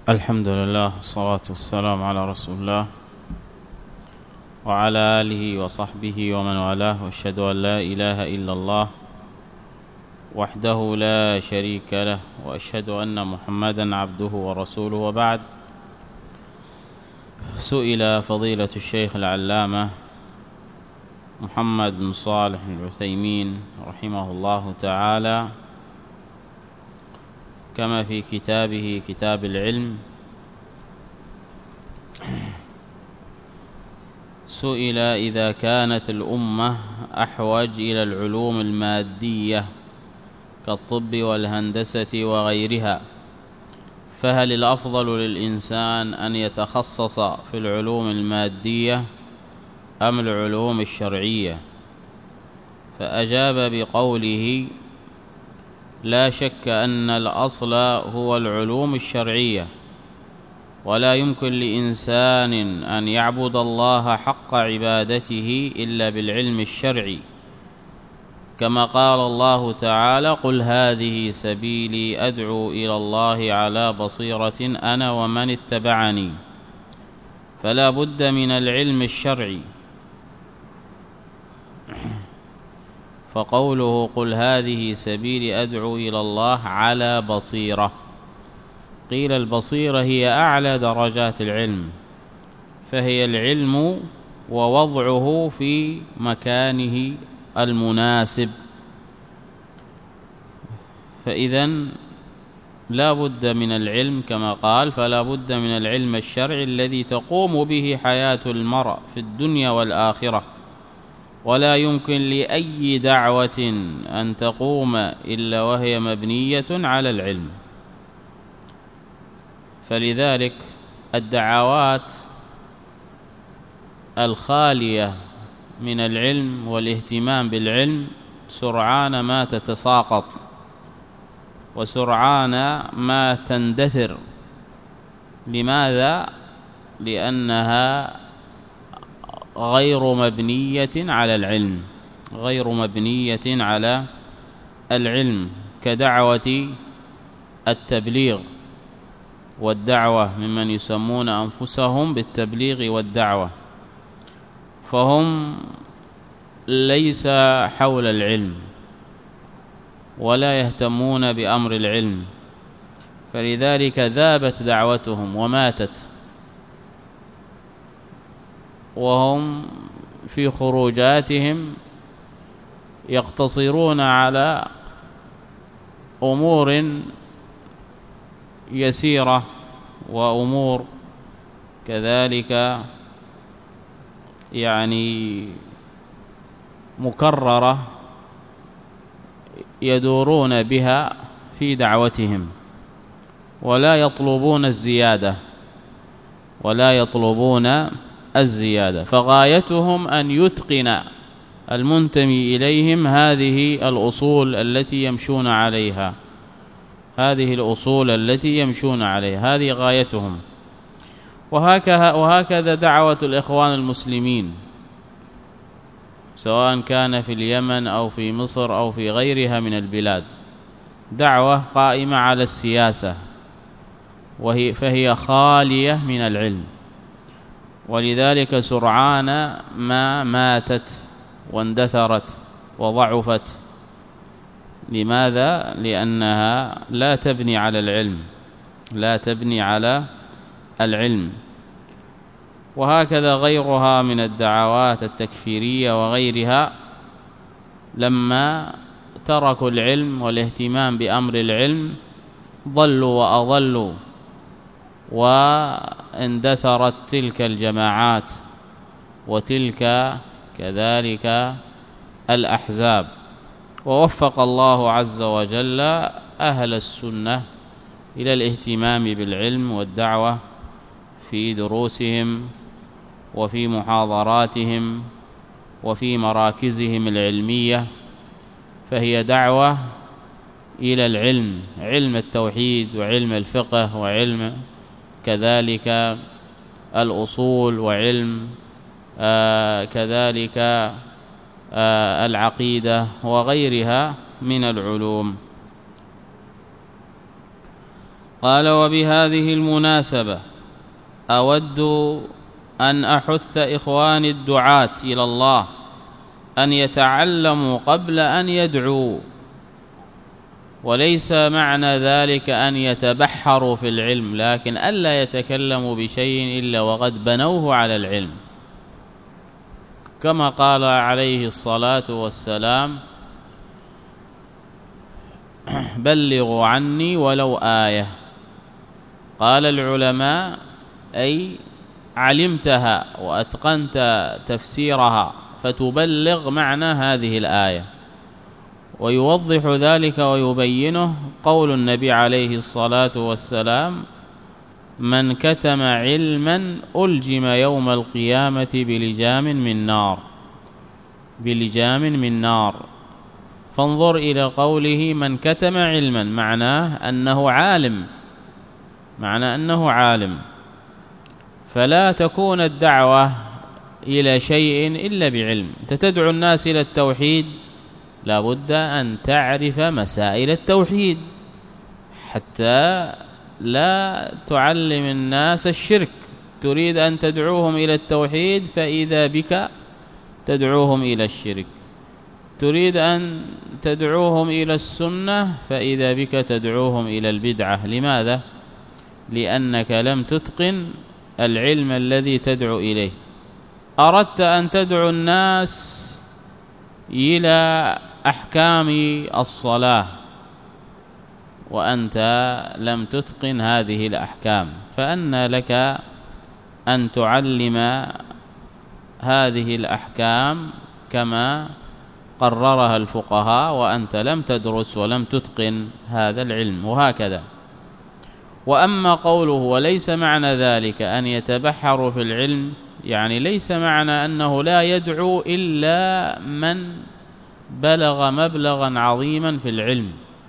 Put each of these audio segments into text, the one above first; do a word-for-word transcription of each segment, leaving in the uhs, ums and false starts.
الحمد لله والصلاة والسلام على رسول الله وعلى آله وصحبه ومن والاه، واشهد أن لا إله إلا الله وحده لا شريك له، وأشهد أن محمدا عبده ورسوله. وبعد، سئل فضيلة الشيخ العلامة محمد بن صالح العثيمين رحمه الله تعالى كما في كتابه كتاب العلم، سئل إذا كانت الأمة أحوج إلى العلوم المادية كالطب والهندسة وغيرها، فهل الأفضل للإنسان أن يتخصص في العلوم المادية أم العلوم الشرعية؟ فأجاب بقوله: لا شك أن الأصل هو العلوم الشرعية، ولا يمكن لإنسان أن يعبد الله حق عبادته إلا بالعلم الشرعي، كما قال الله تعالى: قل هذه سبيلي أدعو إلى الله على بصيرة أنا ومن اتبعني. فلا بد من العلم الشرعي. فقوله قل هذه سبيلي أدعو إلى الله على بصيرة، قيل البصيرة هي أعلى درجات العلم، فهي العلم ووضعه في مكانه المناسب. فإذن لا بد من العلم، كما قال: فلا بد من العلم الشرعي الذي تقوم به حياة المرء في الدنيا والآخرة، ولا يمكن لأي دعوة أن تقوم إلا وهي مبنية على العلم. فلذلك الدعوات الخالية من العلم والاهتمام بالعلم سرعان ما تتساقط، وسرعان ما تندثر. لماذا؟ لأنها غير مبنية على العلم، غير مبنية على العلم، كدعوة التبليغ والدعوة ممن يسمون أنفسهم بالتبليغ والدعوة، فهم ليس حول العلم ولا يهتمون بأمر العلم، فلذلك ذابت دعوتهم وماتت، وهم في خروجاتهم يقتصرون على أمور يسيرة وأمور كذلك يعني مكررة يدورون بها في دعوتهم، ولا يطلبون الزيادة ولا يطلبون الزيادة فغايتهم أن يتقن المنتمي إليهم هذه الأصول التي يمشون عليها، هذه الأصول التي يمشون عليها، هذه غايتهم. وهكذا, وهكذا دعوة الإخوان المسلمين، سواء كان في اليمن أو في مصر أو في غيرها من البلاد، دعوة قائمة على السياسة، وهي فهي خالية من العلم، ولذلك سرعان ما ماتت واندثرت وضعفت. لماذا؟ لأنها لا تبني على العلم، لا تبني على العلم. وهكذا غيرها من الدعوات التكفيرية وغيرها، لما تركوا العلم والاهتمام بأمر العلم ضلوا وأضلوا، واندثرت تلك الجماعات وتلك كذلك الأحزاب. ووفق الله عز وجل أهل السنة إلى الاهتمام بالعلم والدعوة في دروسهم وفي محاضراتهم وفي مراكزهم العلمية، فهي دعوة إلى العلم، علم التوحيد وعلم الفقه وعلم كذلك الأصول وعلم آه كذلك آه العقيدة وغيرها من العلوم. قال: وبهذه المناسبة أود أن أحث إخواني الدعاة إلى الله أن يتعلموا قبل أن يدعوا، وليس معنى ذلك أن يتبحروا في العلم، لكن ألا يتكلموا بشيء إلا وقد بنوه على العلم، كما قال عليه الصلاة والسلام: بلغوا عني ولو آية. قال العلماء: أي علمتها وأتقنت تفسيرها فتبلغ معنى هذه الآية. ويوضح ذلك ويبينه قول النبي عليه الصلاة والسلام: من كتم علما ألجم يوم القيامة بلجام من نار بلجام من نار. فانظر إلى قوله من كتم علما، معناه أنه عالم معنى أنه عالم فلا تكون الدعوة إلى شيء إلا بعلم. أنت تدعو الناس إلى التوحيد، لا بد أن تعرف مسائل التوحيد حتى لا تعلم الناس الشرك. تريد أن تدعوهم إلى التوحيد فإذا بك تدعوهم إلى الشرك، تريد أن تدعوهم إلى السنة فإذا بك تدعوهم إلى البدعة. لماذا؟ لأنك لم تتقن العلم الذي تدعو إليه. أردت أن تدعو الناس إلى أحكام الصلاة وأنت لم تتقن هذه الأحكام، فأنى لك أن تعلم هذه الأحكام كما قررها الفقهاء وأنت لم تدرس ولم تتقن هذا العلم؟ وهكذا. وأما قوله وليس معنى ذلك أن يتبحر في العلم، يعني ليس معنى أنه لا يدعو إلا من بلغ مبلغا عظيما في العلم،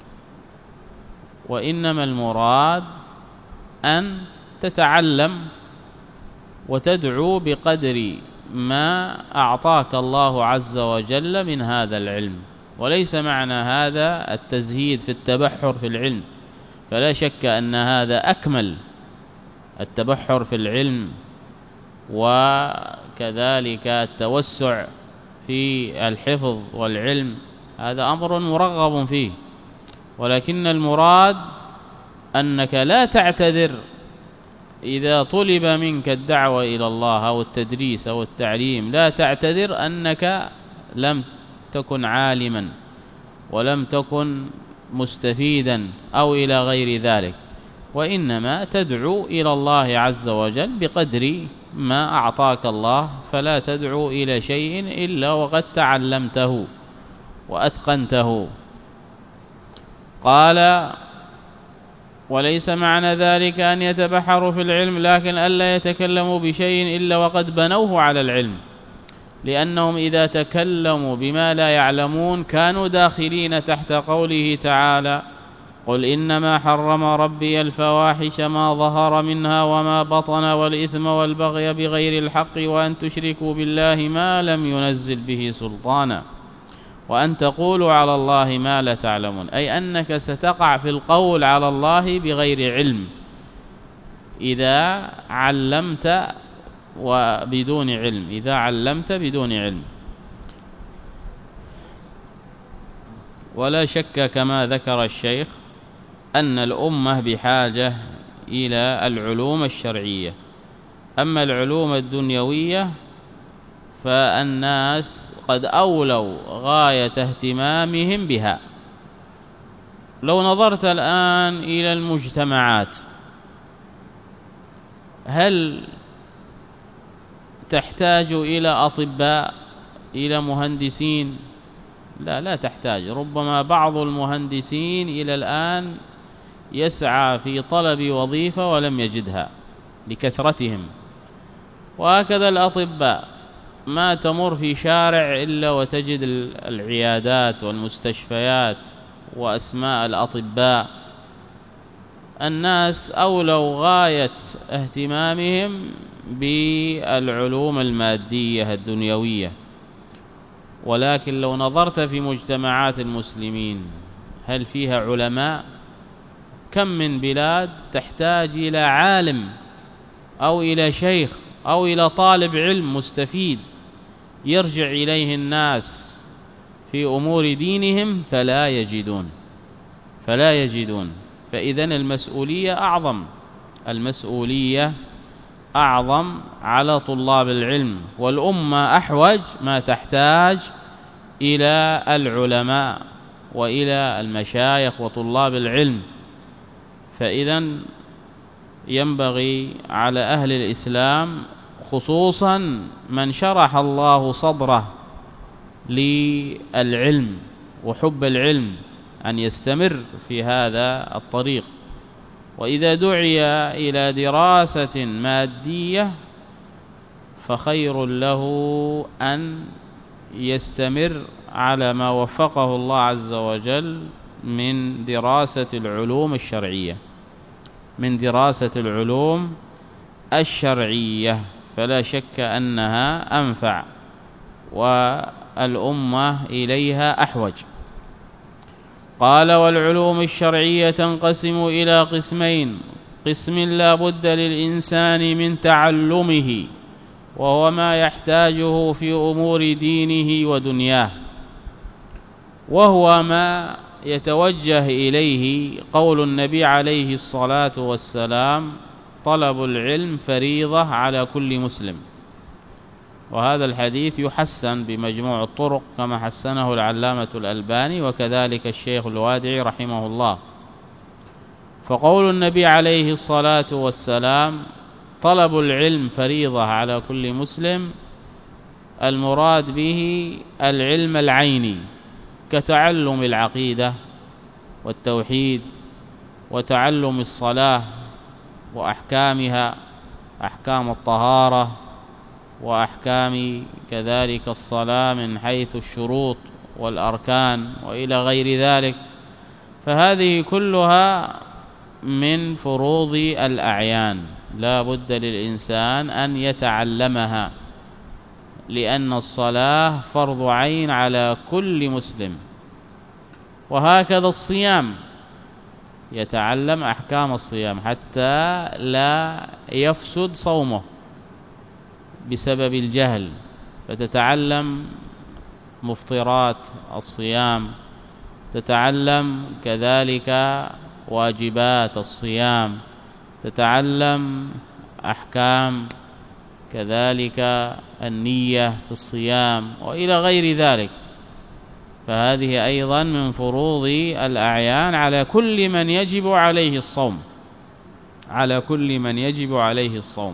وإنما المراد أن تتعلم وتدعو بقدر ما أعطاك الله عز وجل من هذا العلم. وليس معنى هذا التزهيد في التبحر في العلم، فلا شك أن هذا أكمل، التبحر في العلم وكذلك التوسع في الحفظ والعلم، هذا أمر مرغب فيه، ولكن المراد أنك لا تعتذر إذا طلب منك الدعوة إلى الله أو التدريس أو التعليم، لا تعتذر أنك لم تكن عالما ولم تكن مستفيدا أو إلى غير ذلك، وإنما تدعو إلى الله عز وجل بقدر ما أعطاك الله، فلا تدعو إلى شيء إلا وقد تعلمته وأتقنته. قال: وليس معنى ذلك أن يتبحروا في العلم، لكن ألا يتكلموا بشيء إلا وقد بنوه على العلم، لأنهم إذا تكلموا بما لا يعلمون كانوا داخلين تحت قوله تعالى: قل إنما حرم ربي الفواحش ما ظهر منها وما بطن والإثم والبغي بغير الحق وأن تشركوا بالله ما لم ينزل به سلطانا وأن تقولوا على الله ما لا تعلمون. أي أنك ستقع في القول على الله بغير علم إذا علمت وبدون علم إذا علمت بدون علم. ولا شك كما ذكر الشيخ أن الأمة بحاجة إلى العلوم الشرعية. أما العلوم الدنيوية فالناس قد أولوا غاية اهتمامهم بها. لو نظرت الآن إلى المجتمعات، هل تحتاج إلى أطباء، إلى مهندسين؟ لا لا تحتاج. ربما بعض المهندسين إلى الآن يسعى في طلب وظيفة ولم يجدها لكثرتهم، وهكذا الأطباء، ما تمر في شارع إلا وتجد العيادات والمستشفيات وأسماء الأطباء. الناس أولوا غاية اهتمامهم بالعلوم المادية الدنيوية. ولكن لو نظرت في مجتمعات المسلمين، هل فيها علماء؟ كم من بلاد تحتاج إلى عالم أو إلى شيخ أو إلى طالب علم مستفيد يرجع إليه الناس في أمور دينهم فلا يجدون فلا يجدون فإذن المسؤولية أعظم المسؤولية أعظم على طلاب العلم، والأمة أحوج ما تحتاج إلى العلماء وإلى المشايخ وطلاب العلم. فإذن ينبغي على أهل الإسلام خصوصا من شرح الله صدره للعلم وحب العلم أن يستمر في هذا الطريق، وإذا دعي إلى دراسة مادية فخير له أن يستمر على ما وفقه الله عز وجل من دراسة العلوم الشرعية من دراسة العلوم الشرعية فلا شك أنها أنفع والأمة إليها أحوج. قال: والعلوم الشرعية تنقسم إلى قسمين: قسم لا بد للإنسان من تعلمه وهو ما يحتاجه في أمور دينه ودنياه، وهو ما يتوجه إليه قول النبي عليه الصلاة والسلام: طلب العلم فريضة على كل مسلم. وهذا الحديث يحسن بمجموع الطرق كما حسنه العلامة الألباني وكذلك الشيخ الوادعي رحمه الله. فقول النبي عليه الصلاة والسلام طلب العلم فريضة على كل مسلم المراد به العلم العيني كتعلم العقيدة والتوحيد وتعلم الصلاة وأحكامها، أحكام الطهارة وأحكام كذلك الصلاة من حيث الشروط والأركان وإلى غير ذلك. فهذه كلها من فروض الأعيان لا بد للإنسان أن يتعلمها، لأن الصلاة فرض عين على كل مسلم. وهكذا الصيام يتعلم أحكام الصيام حتى لا يفسد صومه بسبب الجهل، فتتعلم مفطرات الصيام، تتعلم كذلك واجبات الصيام، تتعلم أحكام كذلك النية في الصيام وإلى غير ذلك. فهذه أيضا من فروض الأعيان على كل من يجب عليه الصوم على كل من يجب عليه الصوم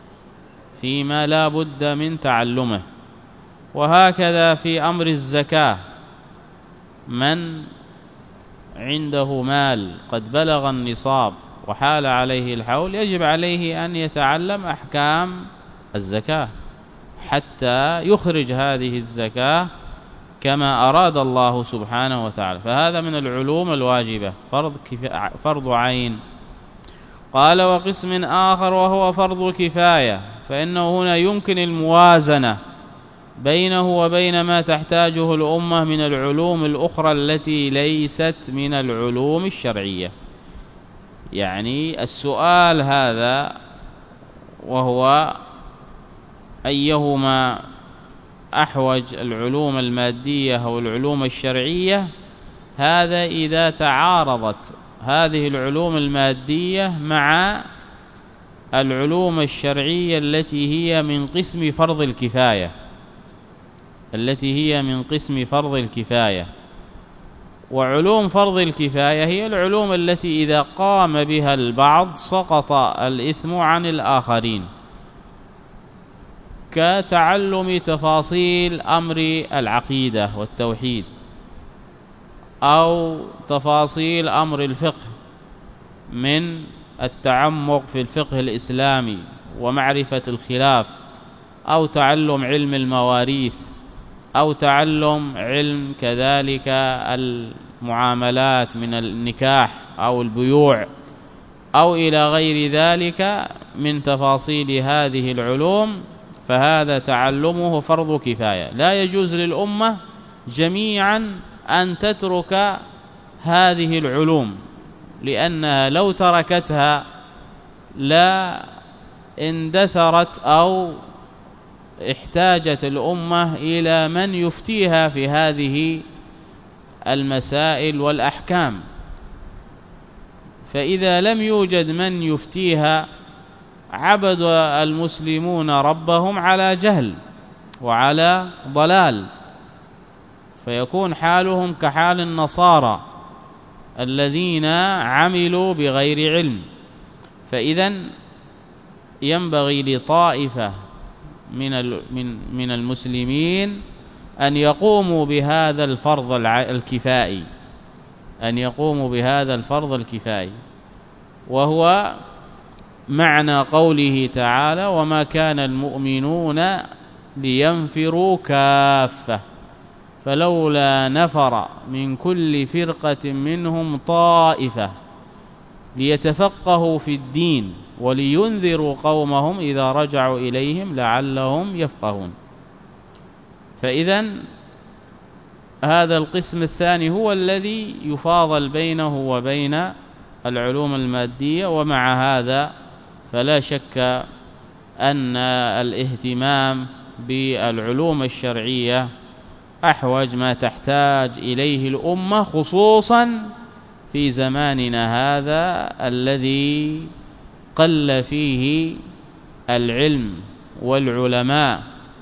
فيما لا بد من تعلمه. وهكذا في أمر الزكاة، من عنده مال قد بلغ النصاب وحال عليه الحول يجب عليه أن يتعلم أحكام الزكاة حتى يخرج هذه الزكاة كما أراد الله سبحانه وتعالى. فهذا من العلوم الواجبة فرض, فرض عين. قال: وقسم آخر وهو فرض كفاية، فإنه هنا يمكن الموازنة بينه وبين ما تحتاجه الأمة من العلوم الأخرى التي ليست من العلوم الشرعية. يعني السؤال هذا وهو أيهما أحوج العلوم المادية أو العلوم الشرعية، هذا إذا تعارضت هذه العلوم المادية مع العلوم الشرعية التي هي من قسم فرض الكفاية التي هي من قسم فرض الكفاية. وعلوم فرض الكفاية هي العلوم التي إذا قام بها البعض سقط الإثم عن الآخرين، كتعلم تفاصيل أمر العقيدة والتوحيد، أو تفاصيل أمر الفقه من التعمق في الفقه الإسلامي ومعرفة الخلاف، أو تعلم علم المواريث، أو تعلم علم كذلك المعاملات من النكاح أو البيوع أو إلى غير ذلك من تفاصيل هذه العلوم. فهذا تعلمه فرض كفاية، لا يجوز للأمة جميعا أن تترك هذه العلوم لأنها لو تركتها لا اندثرت أو احتاجت الأمة إلى من يفتيها في هذه المسائل والأحكام. فإذا لم يوجد من يفتيها عبد المسلمون ربهم على جهل وعلى ضلال، فيكون حالهم كحال النصارى الذين عملوا بغير علم. فإذن ينبغي لطائفة من من من المسلمين أن يقوموا بهذا الفرض الكفائي أن يقوموا بهذا الفرض الكفائي وهو معنى قوله تعالى: وما كان المؤمنون لينفروا كافة فلولا نفر من كل فرقة منهم طائفة ليتفقهوا في الدين ولينذروا قومهم إذا رجعوا إليهم لعلهم يفقهون. فإذن هذا القسم الثاني هو الذي يفاضل بينه وبين العلوم المادية. ومع هذا فلا شك أن الاهتمام بالعلوم الشرعية أحوج ما تحتاج إليه الأمة، خصوصا في زماننا هذا الذي قل فيه العلم والعلماء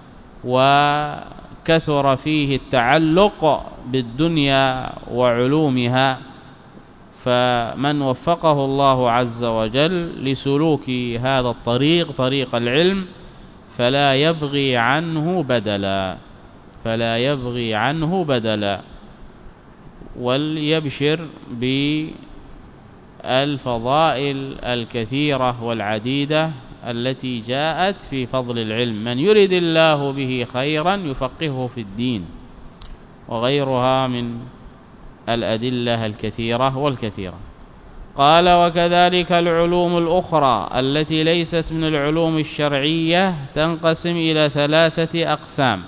وكثر فيه التعلق بالدنيا وعلومها. فمن وفقه الله عز وجل لسلوك هذا الطريق، طريق العلم، فلا يبغي عنه بدلا فلا يبغي عنه بدلا وليبشر بالفضائل الكثيرة والعديدة التي جاءت في فضل العلم. من يرد الله به خيرا يفقهه في الدين، وغيرها من الأدلة الكثيرة والكثيرة. قال: وكذلك العلوم الأخرى التي ليست من العلوم الشرعية تنقسم إلى ثلاثة أقسام.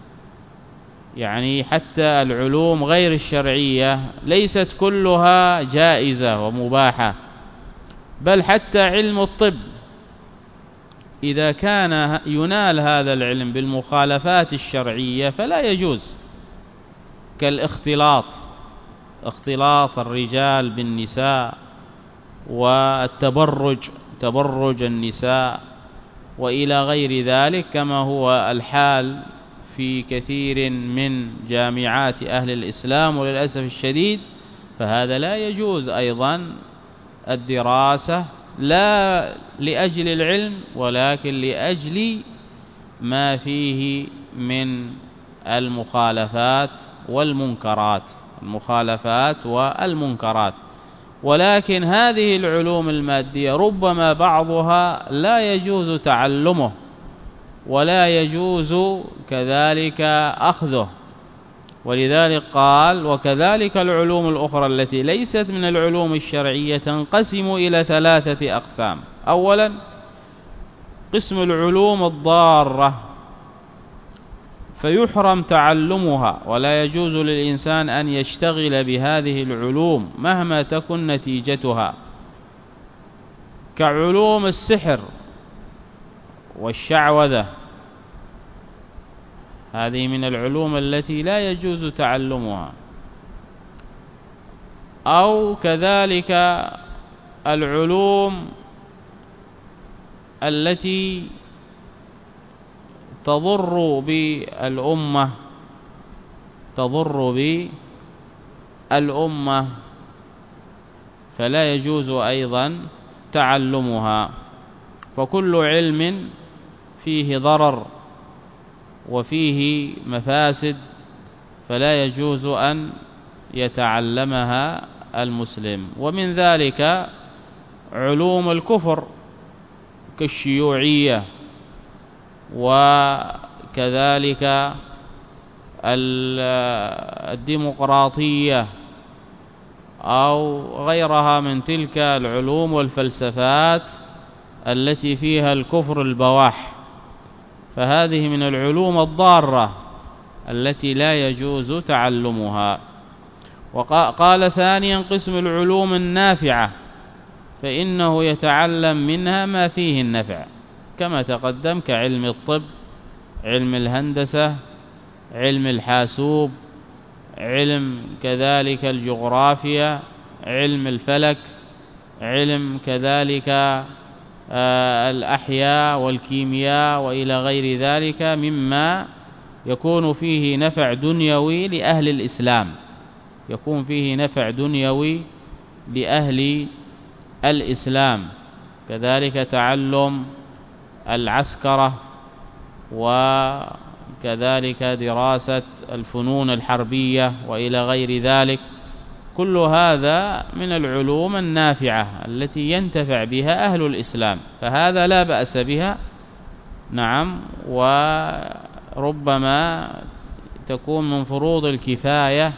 يعني حتى العلوم غير الشرعية ليست كلها جائزة ومباحة، بل حتى علم الطب إذا كان ينال هذا العلم بالمخالفات الشرعية فلا يجوز، كالاختلاط اختلاط الرجال بالنساء والتبرج تبرج النساء وإلى غير ذلك، كما هو الحال في كثير من جامعات أهل الإسلام وللأسف الشديد. فهذا لا يجوز أيضا الدراسة، لا لأجل العلم ولكن لأجل ما فيه من المخالفات والمنكرات المخالفات والمنكرات. ولكن هذه العلوم المادية ربما بعضها لا يجوز تعلمه ولا يجوز كذلك أخذه، ولذلك قال: وكذلك العلوم الأخرى التي ليست من العلوم الشرعية تنقسم إلى ثلاثة أقسام. أولا قسم العلوم الضارة، فيحرم تعلمها ولا يجوز للإنسان أن يشتغل بهذه العلوم مهما تكن نتيجتها، كعلوم السحر والشعوذة. هذه من العلوم التي لا يجوز تعلمها. أو كذلك العلوم التي تضر بالأمة تضر بالأمة فلا يجوز أيضا تعلمها. فكل علم فيه ضرر وفيه مفاسد فلا يجوز أن يتعلمها المسلم. ومن ذلك علوم الكفر كالشيوعية وكذلك الديمقراطية أو غيرها من تلك العلوم والفلسفات التي فيها الكفر البواح، فهذه من العلوم الضارة التي لا يجوز تعلمها. وقال ثانيا قسم العلوم النافعة، فإنه يتعلم منها ما فيه النفع كما تقدم، كعلم الطب، علم الهندسة، علم الحاسوب، علم كذلك الجغرافيا، علم الفلك، علم كذلك الأحياء والكيمياء وإلى غير ذلك مما يكون فيه نفع دنيوي لأهل الإسلام، يكون فيه نفع دنيوي لأهل الإسلام. كذلك تعلم العسكرة، وكذلك دراسة الفنون الحربية وإلى غير ذلك، كل هذا من العلوم النافعة التي ينتفع بها أهل الإسلام، فهذا لا بأس بها. نعم، وربما تكون من فروض الكفاية،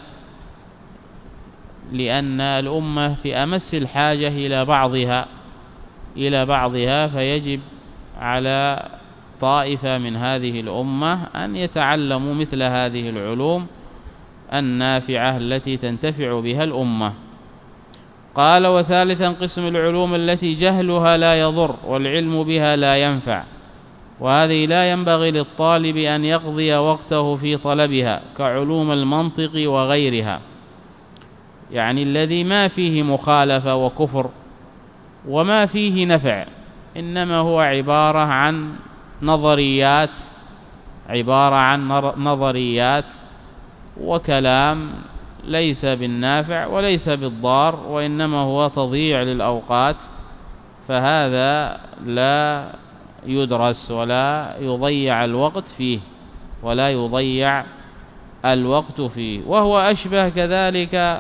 لأن الأمة في أمس الحاجة إلى بعضها إلى بعضها فيجب على طائفة من هذه الأمة أن يتعلموا مثل هذه العلوم النافعة التي تنتفع بها الأمة. قال: وثالثا قسم العلوم التي جهلها لا يضر والعلم بها لا ينفع، وهذه لا ينبغي للطالب أن يقضي وقته في طلبها، كعلوم المنطق وغيرها، يعني الذي ما فيه مخالفة وكفر وما فيه نفع، إنما هو عبارة عن نظريات عبارة عن نظريات وكلام ليس بالنافع وليس بالضار، وإنما هو تضييع للأوقات، فهذا لا يدرس ولا يضيع الوقت فيه ولا يضيع الوقت فيه. وهو أشبه كذلك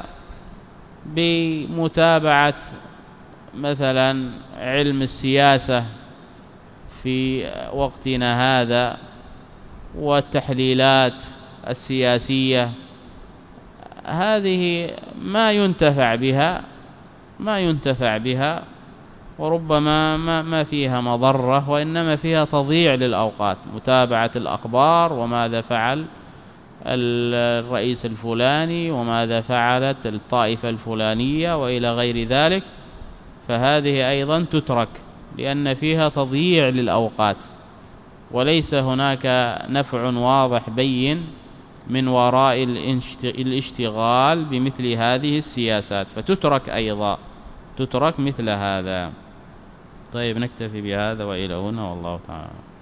بمتابعة مثلا علم السياسة في وقتنا هذا والتحليلات السياسية، هذه ما ينتفع بها ما ينتفع بها وربما ما, ما فيها مضرة، وإنما فيها تضييع للأوقات، متابعة الأخبار وماذا فعل الرئيس الفلاني وماذا فعلت الطائفة الفلانية وإلى غير ذلك، فهذه أيضا تترك لأن فيها تضييع للأوقات، وليس هناك نفع واضح بين من وراء الاشتغال بمثل هذه السياسات، فتترك أيضا تترك مثل هذا. طيب، نكتفي بهذا وإلى هنا، والله تعالى.